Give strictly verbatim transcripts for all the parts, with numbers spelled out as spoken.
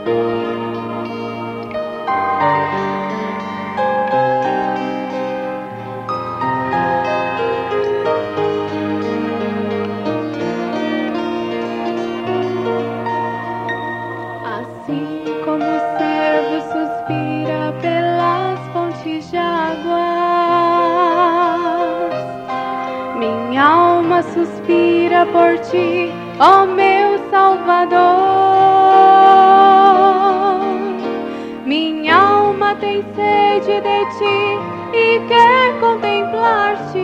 Assim como o servo suspira pelas fontes de águas, minha alma suspira por ti, ó meu Salvador. Minha alma tem sede de ti e quer contemplar-te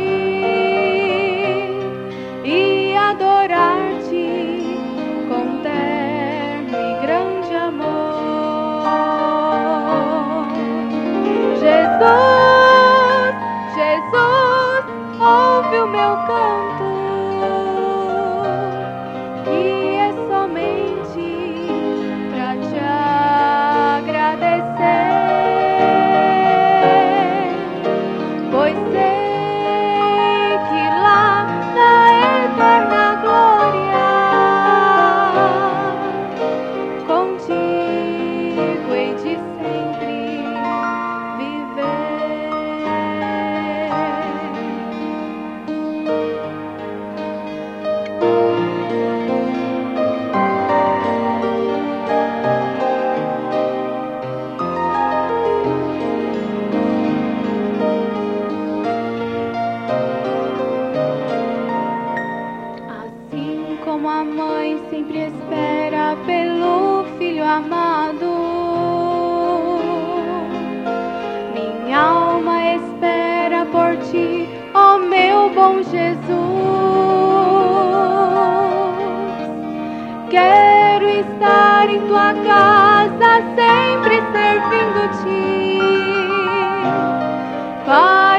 e adorar-te com terno e grande amor. Jesus, Jesus, ouve o meu canto, que é somente pra te agradecer, pois sei que lá na eterna glória contigo hei de sempre viver. Assim como a mãe sempre espera pelo filho amado, minha alma espera por ti, ó meu bom Jesus. Quero estar em tua casa, sempre servindo-te, Pai.